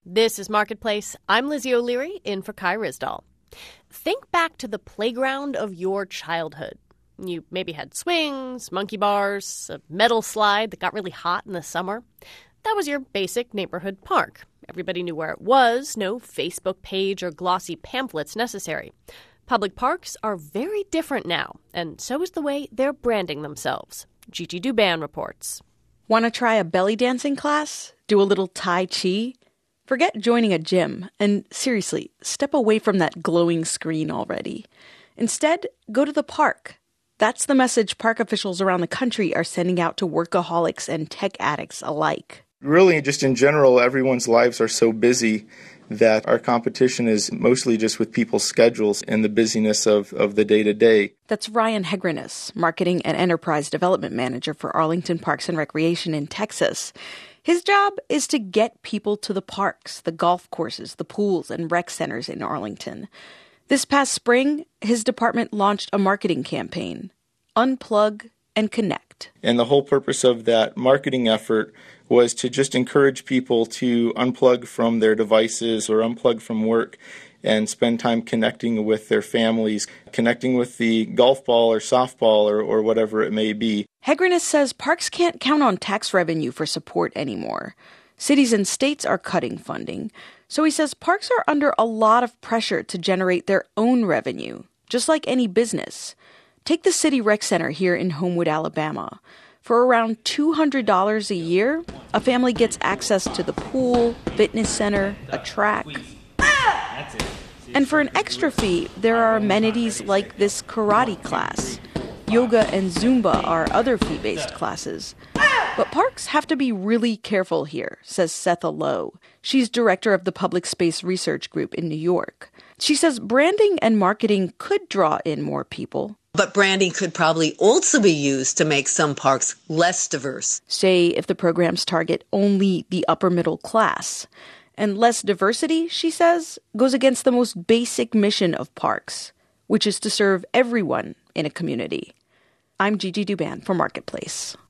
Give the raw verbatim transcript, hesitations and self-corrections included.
This is Marketplace. I'm Lizzie O'Leary, in for Kai Ryssdal. Think back to the playground of your childhood. You maybe had swings, monkey bars, a metal slide that got really hot in the summer. That was your basic neighborhood park. Everybody knew where it was, no Facebook page or glossy pamphlets necessary. Public parks are very different now, and so is the way they're branding themselves. Gigi Douban reports. Want to try a belly dancing class? Do a little Tai Chi? Forget joining a gym, and seriously, step away from that glowing screen already. Instead, go to the park. That's the message park officials around the country are sending out to workaholics and tech addicts alike. Really, just in general, everyone's lives are so busy that our competition is mostly just with people's schedules and the busyness of, of the day-to-day. That's Ryan Hegrenis, Marketing and Enterprise Development Manager for Arlington Parks and Recreation in Texas. His job is to get people to the parks, the golf courses, the pools, and rec centers in Arlington. This past spring, his department launched a marketing campaign, Unplug and Connect. And the whole purpose of that marketing effort was to just encourage people to unplug from their devices or unplug from work and spend time connecting with their families, connecting with the golf ball or softball or, or whatever it may be. Hegrenis says parks can't count on tax revenue for support anymore. Cities and states are cutting funding. So he says parks are under a lot of pressure to generate their own revenue, just like any business. Take the City Rec Center here in Homewood, Alabama. For around two hundred dollars a year, a family gets access to the pool, fitness center, a track. And for an extra fee, there are amenities like this karate class. Yoga and Zumba are other fee-based classes. But parks have to be really careful here, says Setha Lowe. She's director of the Public Space Research Group in New York. She says branding and marketing could draw in more people. But branding could probably also be used to make some parks less diverse. Say if the programs target only the upper middle class. And less diversity, she says, goes against the most basic mission of parks, which is to serve everyone in a community. I'm Gigi Douban for Marketplace.